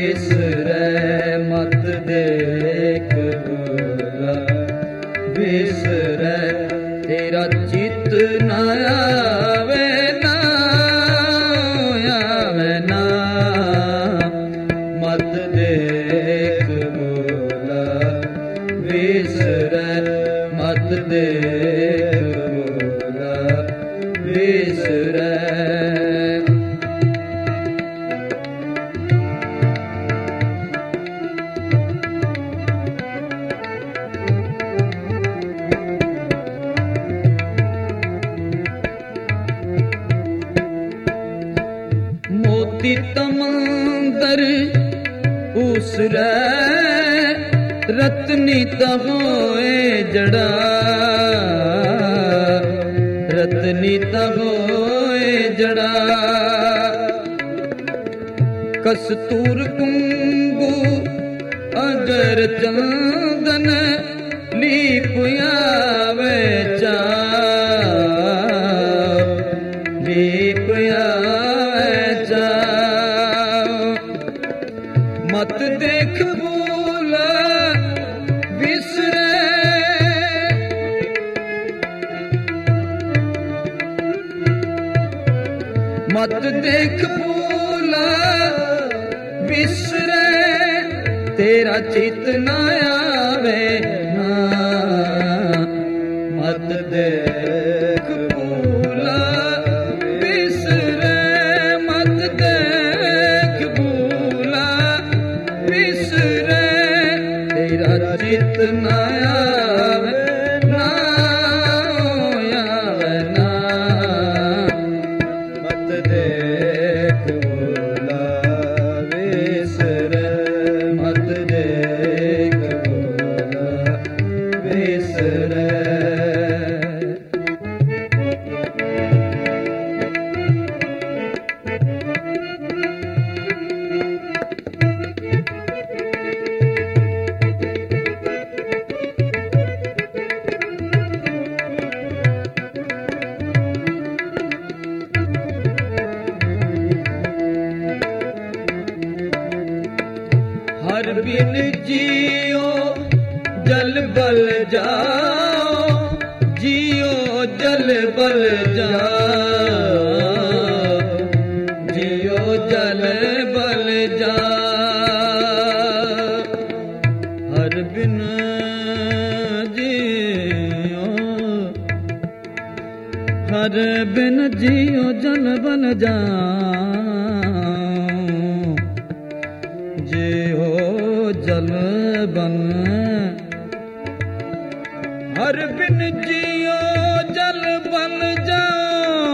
बिसरै मत देख भूला, बिसरै तेरा चित न आवे ना, आवे ना, मत देख भूला, बिसरै मत देख भूला, बिसरै। मोती तमंदर उसरै, रतनी होए जड़ा, रतनी होए जड़ा। कस्तूर कुंगू अगर चंदन लीप आवे चा, लीप आवे चा। मत देख भूला, बिसरै, मत देख भूला, बिसरै तेरा चित न आवे ना, मत देख भूला, बिसरै मत देख भूला, बिसरै तेरा चित न आवे ना, आवे ना, मत देख भूला, बिसरै मत देख भूला, बिसरै। हर बिन जियो जल बल जाओ, जियो जल बल जाओ, जियो जल बल जाओ। हर बिन जियो, हर बिन जियो जल बल जाओ, जियो जल बन। हर बिन जियो जल बल जाओ,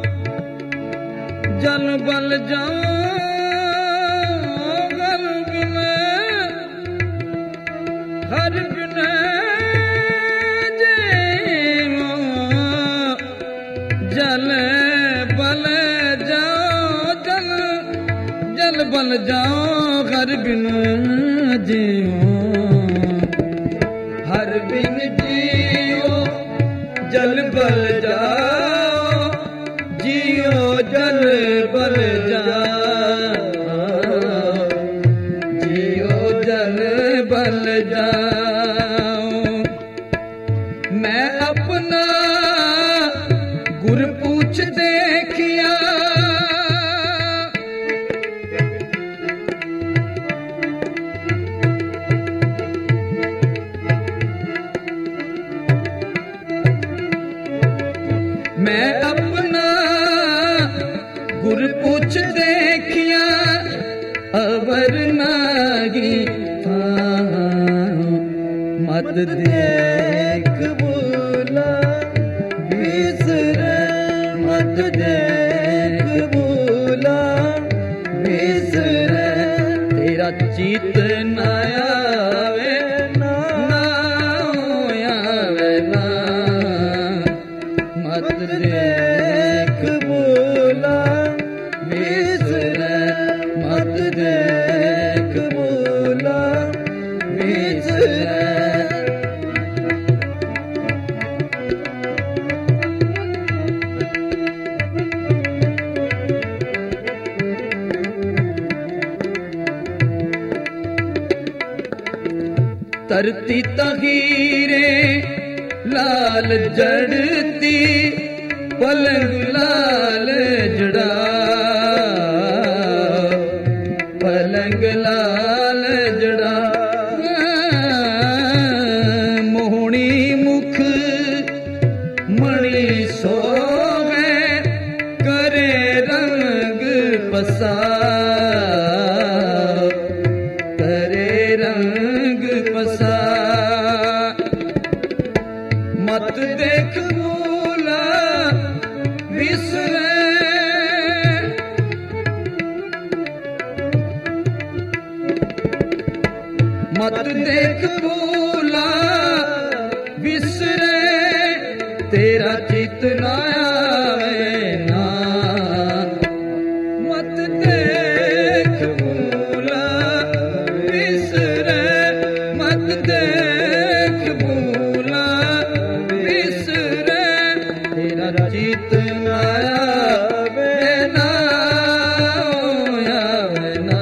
जल बल जाओ, हर बिन, हर बिन जियो जल बल जाओ, जल जल बल जाओ, हर बिन जियो, हर बिन जियो जल बल जाओ, जियो जल बल जाओ, जियो जल बल जाओ। मैं अपना गुर पूछ देखिया, मैं अपना गुर पूछ देखिया, अवर नागी मत देख भूला, बिसरै मत देख भूला, बिसरै तेरा चित न आवे ना, आवे ना, मत देख भूला, बिसरै मत देख भूला, बिसरै। धरती तहीरे लाल जड़ती पलंग लाल जड़ा पलंग लाल जड़ा मोहनी मुख मणि सोवे करे रंग पसा करे रंग पसा मत देख भूला विसरे मत देख भूला विसरे तेरा चित ना आवे ना मत देख भूला विसरे मत देख भूला विसरे तेरा चित ना आवे ना आवे ना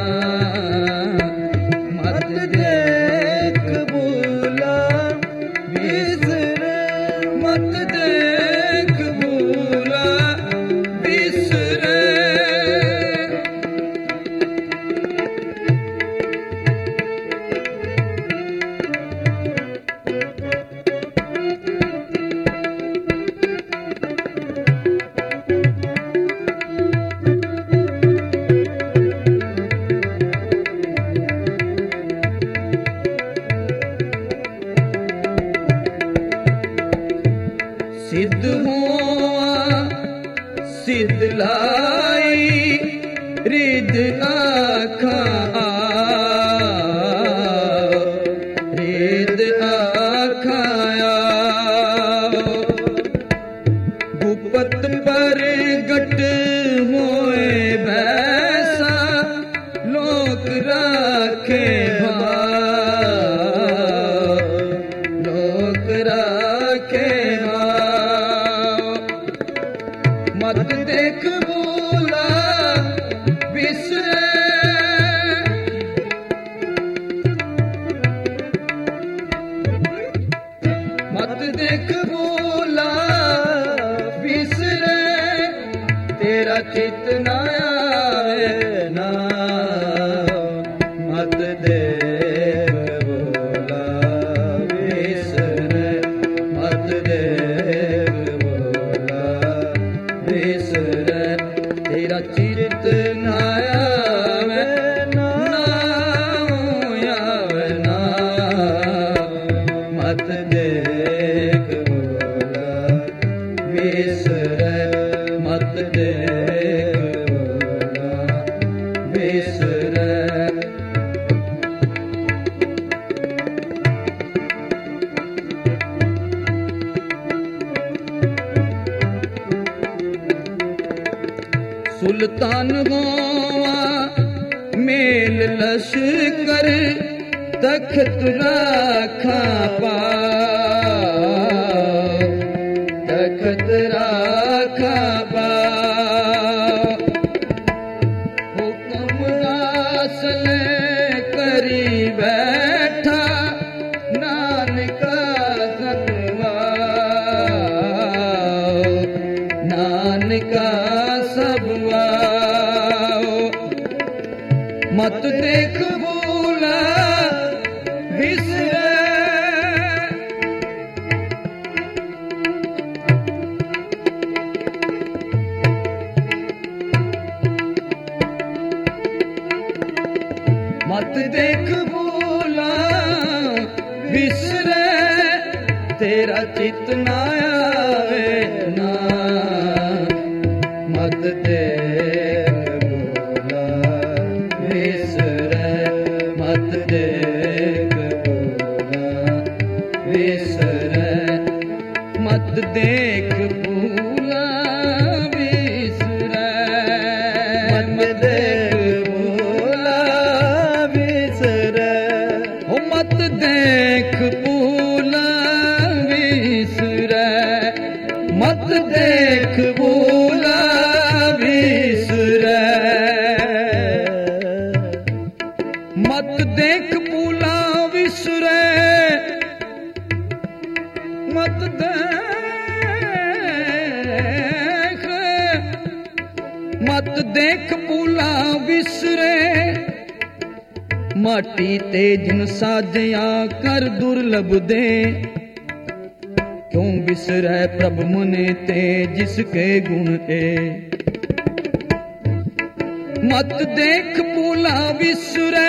मत देख भूला विसरे मत देख भूला विसरे सिद्ध हुआ सिद्ध लाई रिद आखा रिद आखाया गुपत पर गट मोए बैसा लोक राखे लोक राखे मत देख भूला विसरे मत देख भूला विसरे तेरा चित ना आवे ना मत देख भूला विसरे मत देख भूला विसरे तेरा चित ना आवे ना आवे ना मत देख भूला विसरे मत देख भूला विसरे सुल्तान होवा मेल लश्कर तख्त राखा पा तख्त राखा पा हुक्म हासिल करी बैठा नानका सतवा नानका सबवा मत देख भूला विसरे मत देख भूला विसरे तेरा चित ना आवे ना मत देख भूला विसरे मत देख भूला विसरे मत देख भूला विसरे मत देख भूला विसरे हो मत देख भूला विसरे मत देख भूला विसरे मत देख भूला विसरे मत देख, मत देख भूला विसरे, माटी ते जिन साजया कर दुर्लभ दे, क्यों विसरै प्रभ मने ते जिसके गुण ए। मत देख भूला विसरे।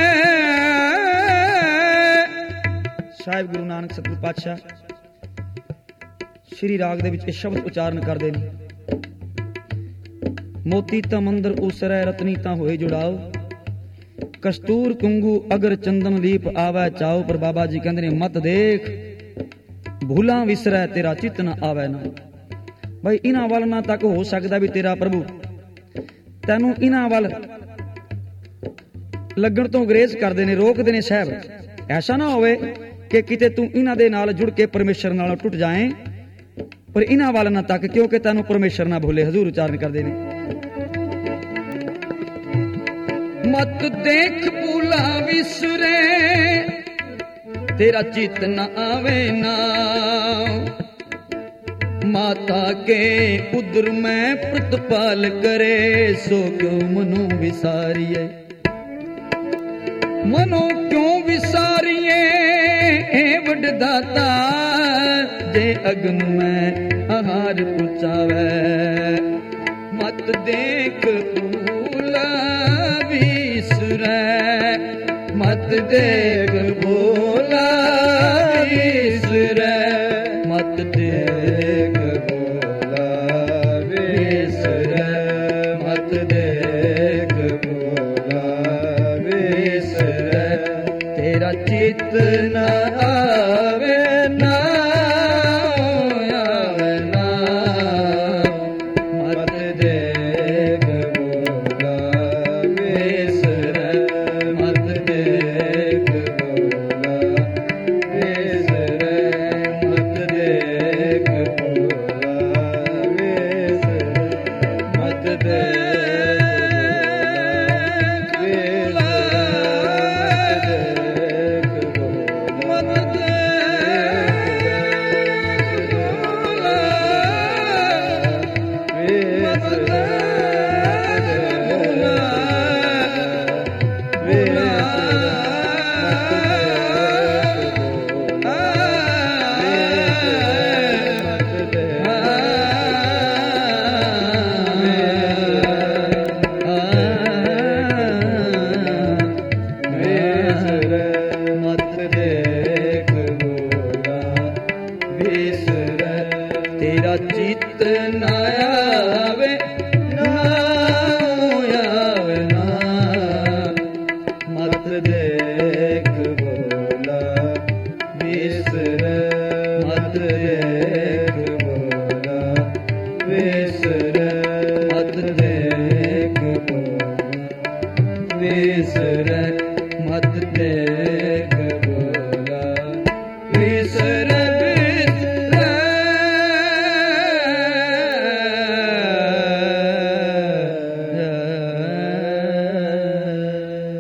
साहिब गुरु नानक सतगुरु पातशाह श्री राग दे विच इह शब्द उचारण करदे ने, मोती ता मंदर उसरै रतनी ता होए जुड़ाओ, कस्तूर कुंगू अगर चंदन लीप आवे चाओ। पर बाबा जी कहंदे ने मत देख भूला विसरै तेरा चित ना आवे ना। भाई इन्हां वल ना तक हो सकदा भी तेरा प्रभु तैनू इन्हां वल लगण तो अंग्रेज करदे ने, रोकदे ने। साहब ऐसा ना होवे कि किते तू इन्हां दे नाल जुड़ के परमेश्वर नाल टुट जाए, पर इन्हां वल ना तक क्योंकि तैनू परमेश्वर ना भूले। हजूर उच्चारण करदे ने, मत देख भूला विसरे तेरा चित न आवे ना। माता के उदर में प्रतिपाल करे, सो क्यों मनो विसारिये, मनो क्यों विसारिये। ए वडदाता जे अग्न में आहार पुचावे, मत देख भूला विसरै, मत देख भूला विसरै, मत देख भूला विसरै, मत देख भूला विसरै, तेरा चित न आवे ना, आवे ना। मत देख भूला विसरै, मत देख भूला विसरै, मत देख भूला विसरै, मत देख भूला, मत देख भूला, मत तेरा चित न आवे ना, आवे ना। मत देख भूला विसरै, मत देख भूला विसरै, मत देख भूला विसरै, मत देख